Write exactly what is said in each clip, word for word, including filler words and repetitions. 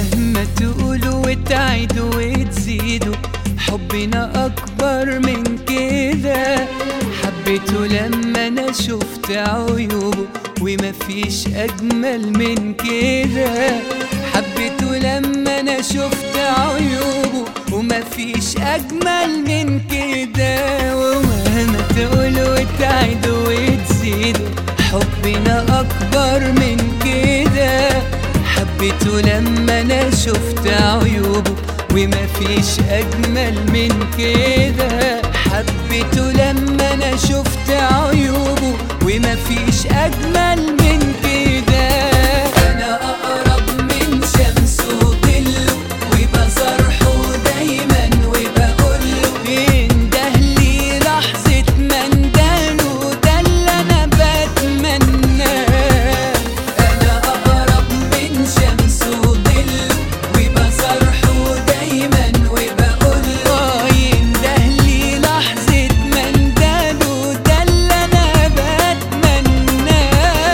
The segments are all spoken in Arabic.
ومهما تقولوا وتعيدوا وتزيدوا حبنا أكبر من كده. حبيته لما أنا شفت عيوبه ومفيش أجمل من كده. حبيته لما أنا شفت عيوبه ومفيش أجمل من كده. ومهما تقولوا وتعيدوا وتزيدوا حبنا أكبر من كده. حبيته لما أنا شفت عيوبه ومفيش أجمل من كده. حبيته لما أنا شفت عيوبه ومفيش أجمل من كده. أنا أقرب من شمس وظله وبصرحه دايما وبقوله انده لي لحظة ما اندهله، ده اللي أنا بتمناه. أنا أقرب من شمس وظله وبصرحه دايما وبقوله ينده لي لحظة ما اندهله، ده اللي أنا بتمناه.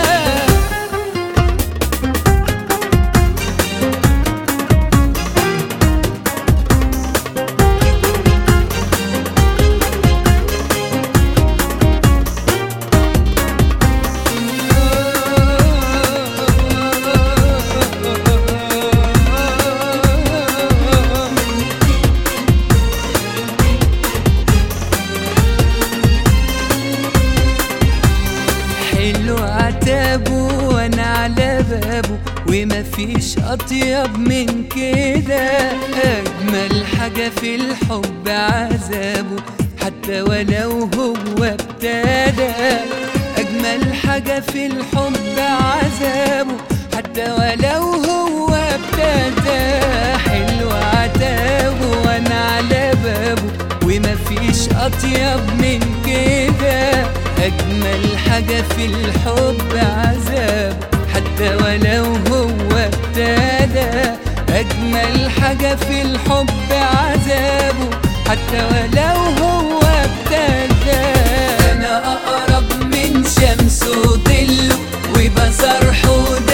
حلو عتابه وانا على بابه ومفيش اطيب من كده. اجمل حاجة في الحب عذابه حتى ولو هو ابتدى. اجمل حاجة في الحب عذابه حتى ولو هو ابتدى. حلو عتابه وانا على بابه ومفيش اطيب من كده. أجمل حاجة في الحب عذاب حتى ولو هو ابتدى. أجمل حاجة في الحب عذابه حتى ولو هو ابتدى. أنا أقرب من شمس وظله وبصرحه